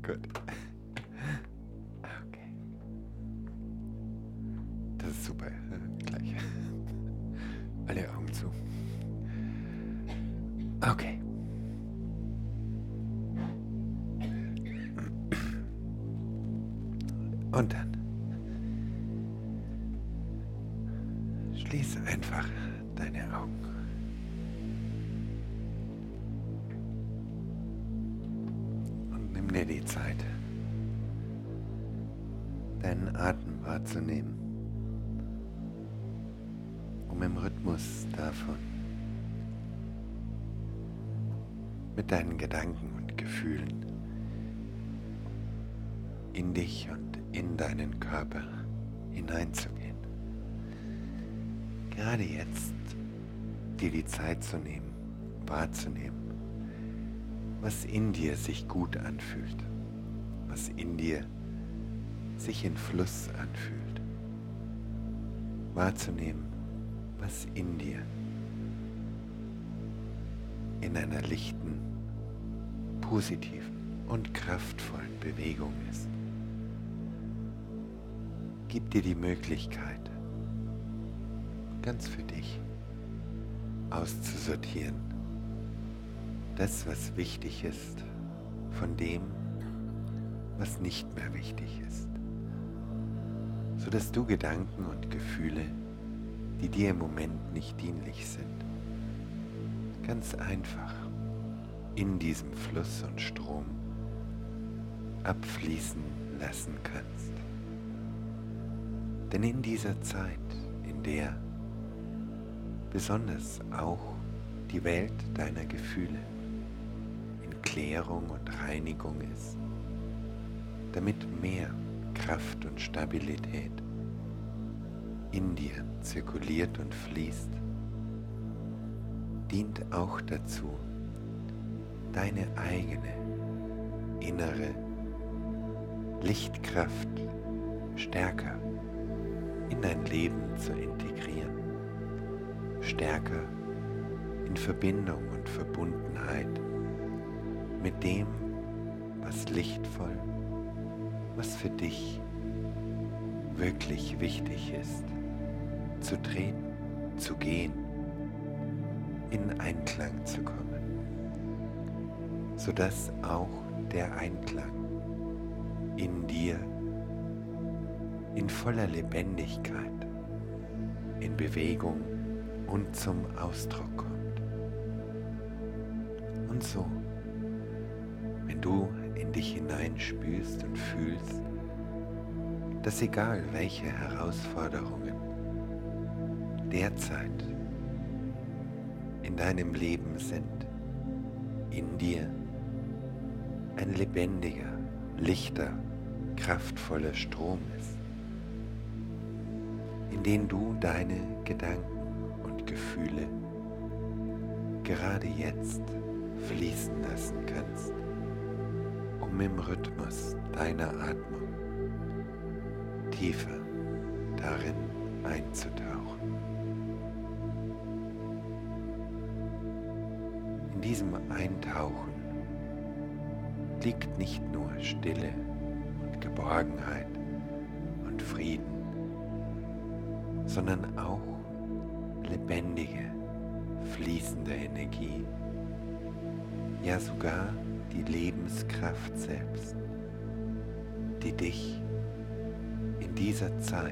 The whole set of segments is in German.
Gut. Okay. Das ist super. Gleich. Alle Augen zu. Okay. Und dann schließ einfach deine Augen. Und nimm dir die Zeit, deinen Atem wahrzunehmen, um im Rhythmus davon mit deinen Gedanken und Gefühlen in dich und in deinen Körper hineinzugehen. Gerade jetzt dir die Zeit zu nehmen, wahrzunehmen, was in dir sich gut anfühlt, was in dir sich in Fluss anfühlt. Wahrzunehmen, was in dir in einer lichten, positiven und kraftvollen Bewegung ist. Gib dir die Möglichkeit, ganz für dich auszusortieren, das, was wichtig ist, von dem, was nicht mehr wichtig ist, sodass du Gedanken und Gefühle, die dir im Moment nicht dienlich sind, ganz einfach in diesem Fluss und Strom abfließen lassen kannst. Denn in dieser Zeit, in der besonders auch die Welt deiner Gefühle in Klärung und Reinigung ist, damit mehr Kraft und Stabilität in dir zirkuliert und fließt, dient auch dazu, deine eigene innere Lichtkraft stärker in dein Leben zu integrieren, stärker in Verbindung und Verbundenheit mit dem, was lichtvoll, was für dich wirklich wichtig ist, zu treten, zu gehen, in Einklang zu kommen, sodass auch der Einklang in dir in voller Lebendigkeit, in Bewegung und zum Ausdruck kommt. Und so, wenn du in dich hineinspürst und fühlst, dass egal welche Herausforderungen derzeit in deinem Leben sind, in dir ein lebendiger, lichter, kraftvoller Strom ist, in den du deine Gedanken und Gefühle gerade jetzt fließen lassen kannst, um im Rhythmus deiner Atmung tiefer darin einzutauchen. In diesem Eintauchen liegt nicht nur Stille und Geborgenheit und Frieden, sondern auch lebendige, fließende Energie, ja sogar die Lebenskraft selbst, die dich in dieser Zeit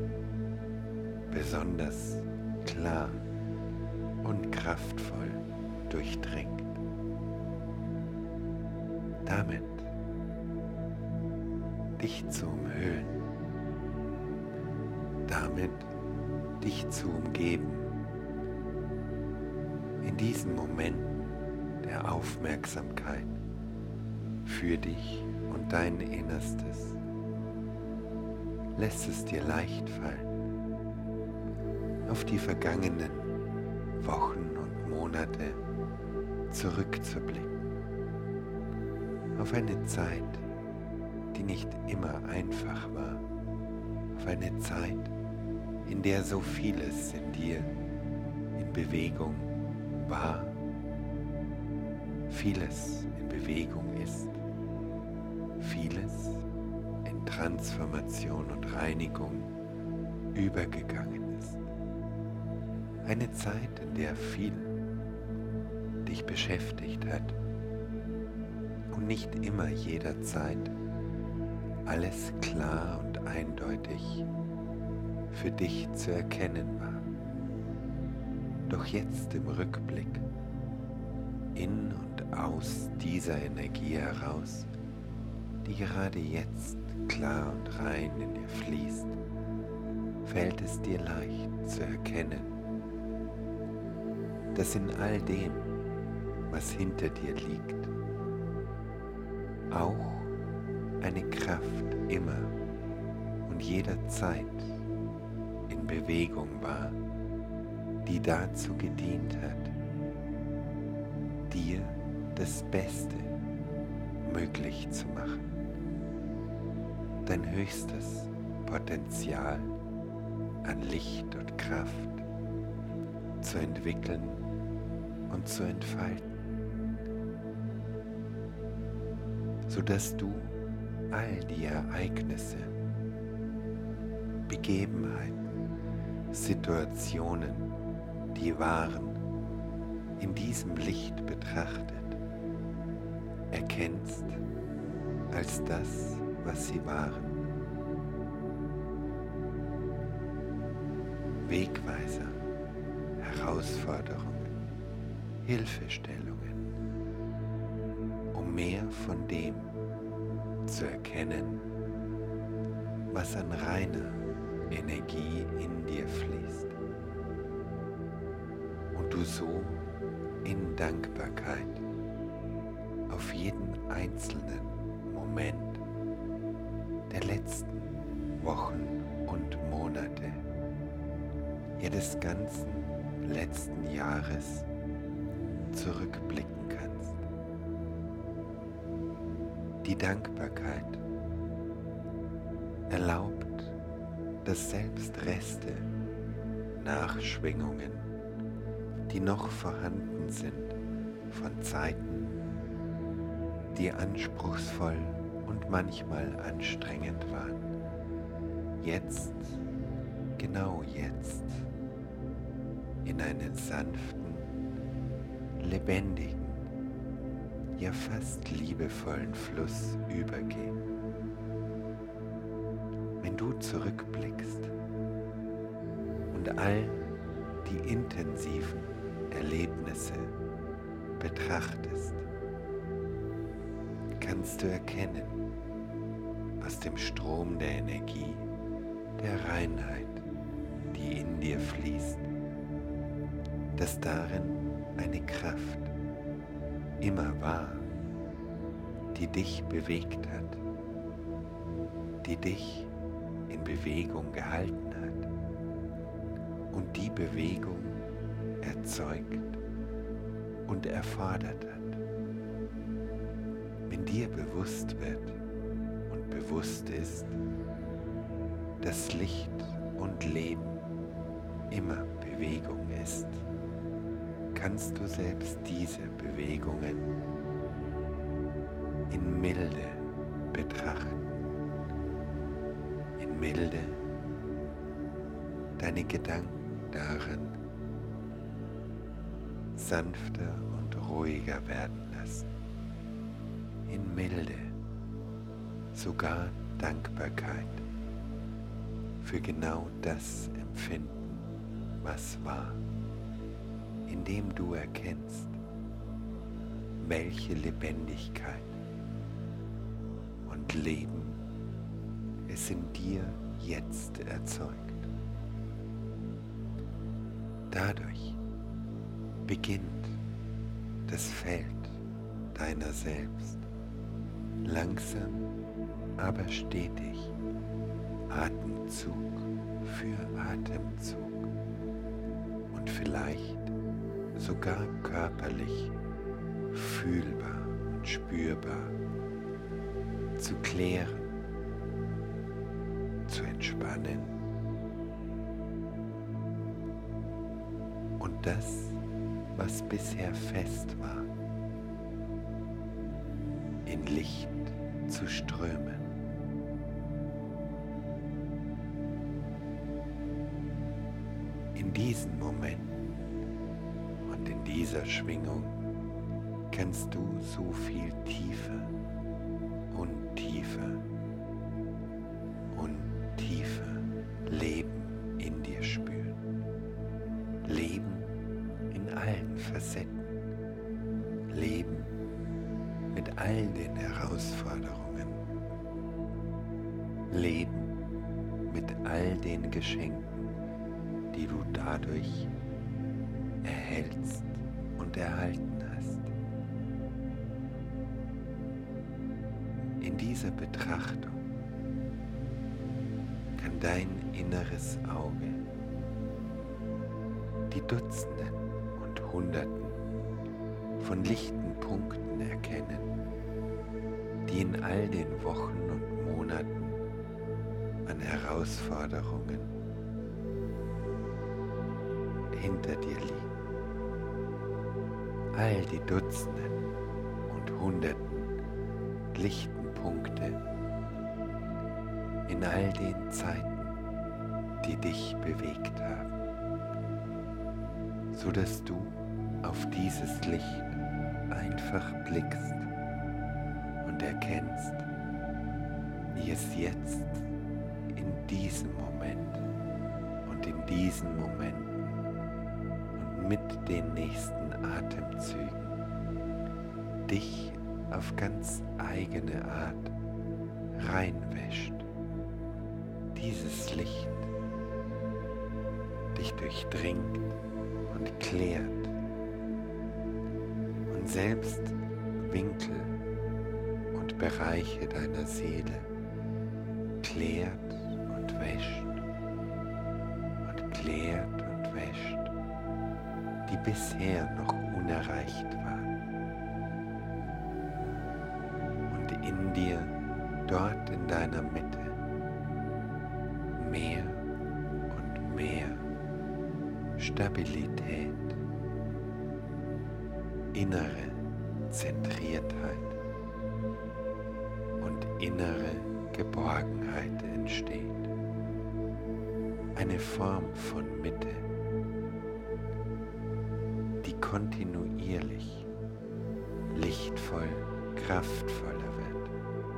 besonders klar und kraftvoll durchdringt. Damit dich zu umhüllen, damit dich zu umgeben, in diesen Momenten der Aufmerksamkeit für dich und dein Innerstes, lässt es dir leicht fallen, auf die vergangenen Wochen und Monate zurückzublicken, auf eine Zeit, die nicht immer einfach war, auf eine Zeit, in der so vieles in dir in Bewegung war, vieles in Bewegung ist, Transformation und Reinigung übergegangen ist. Eine Zeit, in der viel dich beschäftigt hat und nicht immer jederzeit alles klar und eindeutig für dich zu erkennen war. Doch jetzt im Rückblick, in und aus dieser Energie heraus, die gerade jetzt klar und rein in dir fließt, fällt es dir leicht zu erkennen, dass in all dem, was hinter dir liegt, auch eine Kraft immer und jederzeit in Bewegung war, die dazu gedient hat, dir das Beste möglich zu machen, dein höchstes Potenzial an Licht und Kraft zu entwickeln und zu entfalten, sodass du all die Ereignisse, Begebenheiten, Situationen, die waren, in diesem Licht betrachtet, erkennst als das, was sie waren. Wegweiser, Herausforderungen, Hilfestellungen, um mehr von dem zu erkennen, was an reiner Energie in dir fließt und du so in Dankbarkeit auf jeden einzelnen Moment der letzten Wochen und Monate, ja des ganzen letzten Jahres zurückblicken kannst. Die Dankbarkeit erlaubt, dass selbst Reste, Nachschwingungen, die noch vorhanden sind von Zeiten, die anspruchsvoll und manchmal anstrengend waren, jetzt, genau jetzt, in einen sanften, lebendigen, ja fast liebevollen Fluss übergehen. Wenn du zurückblickst und all die intensiven Erlebnisse betrachtest, kannst du erkennen, aus dem Strom der Energie, der Reinheit, die in dir fließt, dass darin eine Kraft immer war, die dich bewegt hat, die dich in Bewegung gehalten hat und die Bewegung erzeugt und erfordert hat. Wenn dir bewusst wird und bewusst ist, dass Licht und Leben immer Bewegung ist, kannst du selbst diese Bewegungen in Milde betrachten. In Milde deine Gedanken darin sanfter und ruhiger werden lassen. In Milde sogar Dankbarkeit für genau das empfinden, was war, indem du erkennst, welche Lebendigkeit und Leben es in dir jetzt erzeugt. Dadurch beginnt das Feld deiner selbst langsam, aber stetig, Atemzug für Atemzug und vielleicht sogar körperlich fühlbar und spürbar zu klären, zu entspannen und das, was bisher fest war, in Licht zu strömen, diesem Moment und in dieser Schwingung kannst du so viel tiefer und tiefer und tiefer Leben in dir spüren. Leben in allen Facetten. Leben mit all den Herausforderungen. Leben mit all den Geschenken, die du dadurch erhältst und erhalten hast. In dieser Betrachtung kann dein inneres Auge die Dutzenden und Hunderten von lichten Punkten erkennen, die in all den Wochen und Monaten an Herausforderungen hinter dir liegen. All die Dutzenden und Hunderten lichten Punkte in all den Zeiten, die dich bewegt haben, so dass du auf dieses Licht einfach blickst und erkennst, wie es jetzt in diesem Moment und in diesen Momenten und mit den nächsten Atemzügen dich auf ganz eigene Art reinwäscht. Dieses Licht dich durchdringt und klärt und selbst Winkel und Bereiche deiner Seele klärt und wäscht und klärt und wäscht, die bisher noch unerreicht waren. Und in dir, dort in deiner Mitte, mehr und mehr Stabilität, innere Zentriertheit und innere Geborgenheit entsteht. Eine Form von Mitte, die kontinuierlich lichtvoll, kraftvoller wird.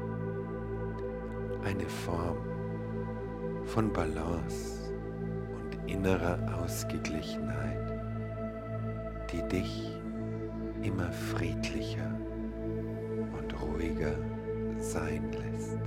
Eine Form von Balance und innerer Ausgeglichenheit, die dich immer friedlicher und ruhiger sein lässt.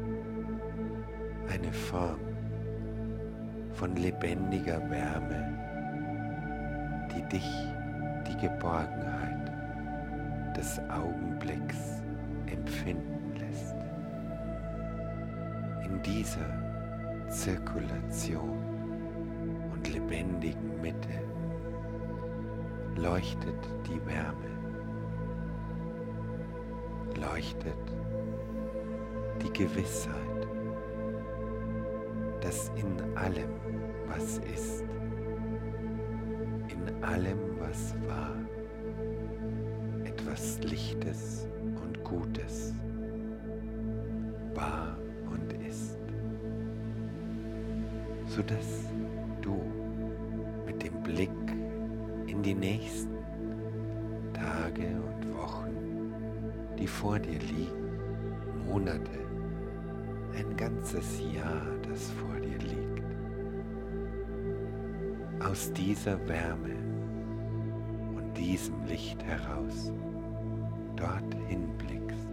Eine Form von lebendiger Wärme, die dich die Geborgenheit des Augenblicks empfinden lässt. In dieser Zirkulation und lebendigen Mitte leuchtet die Wärme, leuchtet die Gewissheit, dass in allem, was ist, in allem, was war, etwas Lichtes und Gutes war und ist, sodass du mit dem Blick in die nächsten Tage und Wochen, die vor dir liegen, Monate, ein ganzes Jahr, das vor dir liegt, aus dieser Wärme und diesem Licht heraus dorthin blickst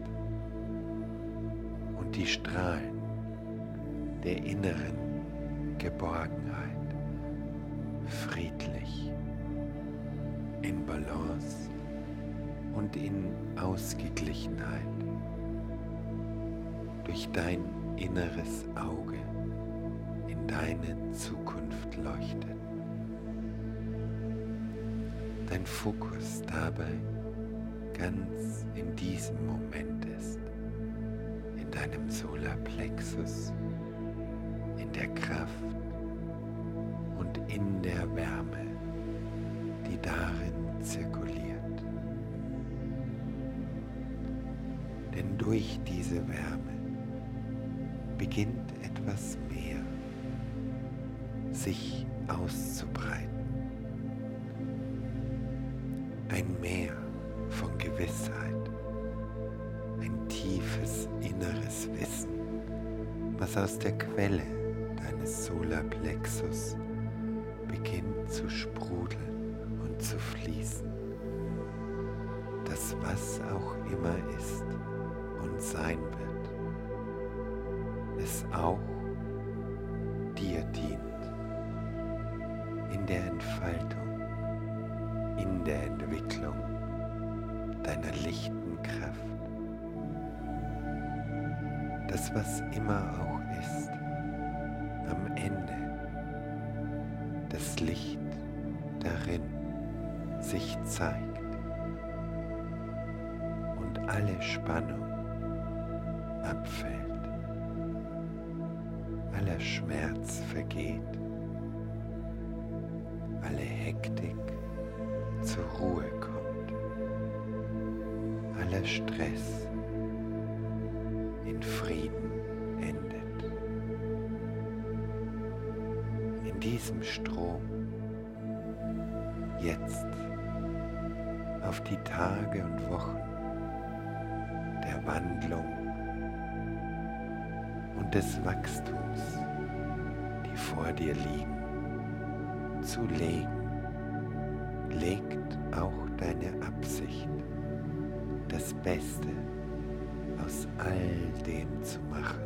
und die Strahlen der inneren Geborgenheit friedlich, in Balance und in Ausgeglichenheit durch dein inneres Auge in deine Zukunft leuchtet. Dein Fokus dabei ganz in diesem Moment ist, in deinem Solarplexus, in der Kraft und in der Wärme, die darin zirkuliert. Denn durch diese Wärme beginnt etwas mehr sich auszubreiten. Ein Meer von Gewissheit, ein tiefes inneres Wissen, was aus der Quelle deines Solarplexus beginnt zu sprudeln und zu fließen. Das, was auch immer ist und sein wird, es auch dir dient, in der Entfaltung, in der Entwicklung deiner lichten Kraft. Das, was immer auch ist, am Ende das Licht darin sich zeigt und alle Spannung abfällt, aller Schmerz vergeht, alle Hektik zur Ruhe kommt, aller Stress in Frieden endet. In diesem Strom jetzt auf die Tage und Wochen der Wandlung und des Wachstums, die vor dir liegen, zu legen, legt auch deine Absicht, das Beste aus all dem zu machen,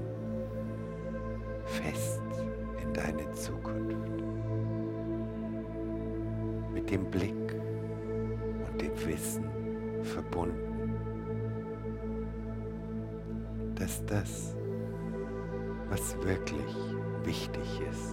fest in deine Zukunft, mit dem Blick und dem Wissen verbunden, dass das, was wirklich wichtig ist,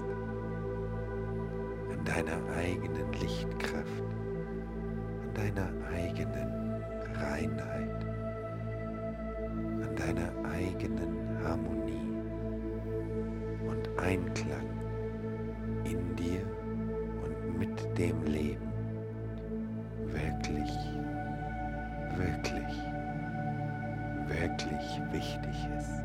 an deiner eigenen Lichtkraft, an deiner eigenen Reinheit, an deiner eigenen Harmonie und Einklang in dir und mit dem Leben wirklich, wirklich, wirklich wichtig ist.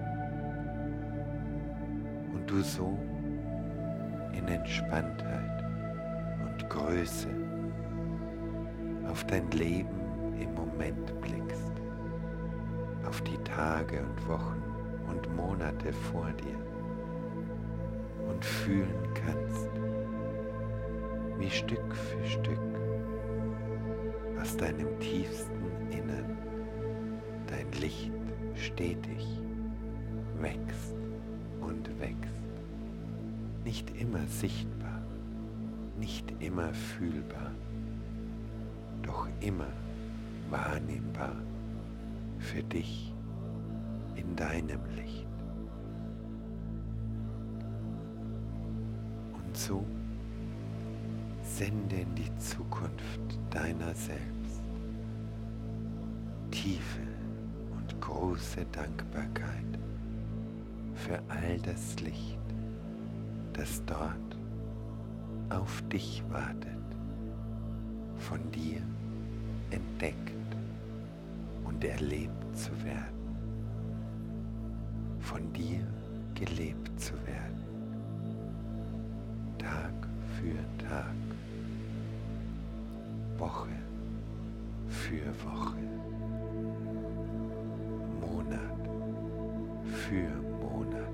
Und du so in Entspanntheit und Größe auf dein Leben im Moment blickst, auf die Tage und Wochen und Monate vor dir und fühlen kannst, wie Stück für Stück aus deinem tiefsten Innern dein Licht stetig wächst und wächst. Nicht immer sichtbar, nicht immer fühlbar, doch immer wahrnehmbar für dich in deinem Licht. Und so sende in die Zukunft deiner selbst tiefe und große Dankbarkeit für all das Licht, das dort auf dich wartet, von dir entdeckt und erlebt zu werden, von dir gelebt zu werden, Tag für Tag, Woche für Woche, Monat für Monat,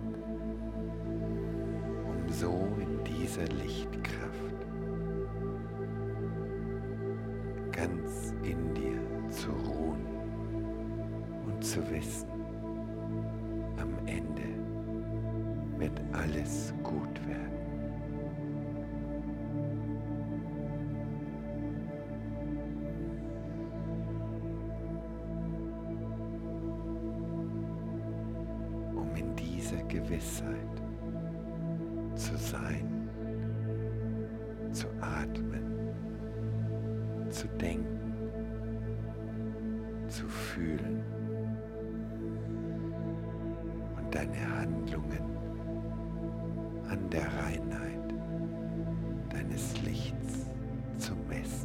um so in dieser Lichtkraft ganz in dir zu ruhen und zu wissen, am Ende wird alles gut werden. Um in dieser Gewissheit zu sein, zu atmen, zu denken, zu fühlen und deine Handlungen an der Reinheit deines Lichts zu messen,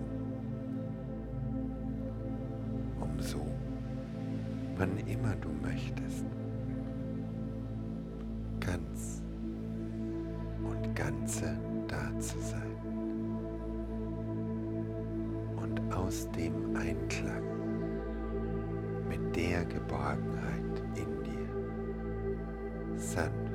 um so, wann immer du möchtest, ganz und ganze da zu sein und aus dem Einklang mit der Geborgenheit in dir sanft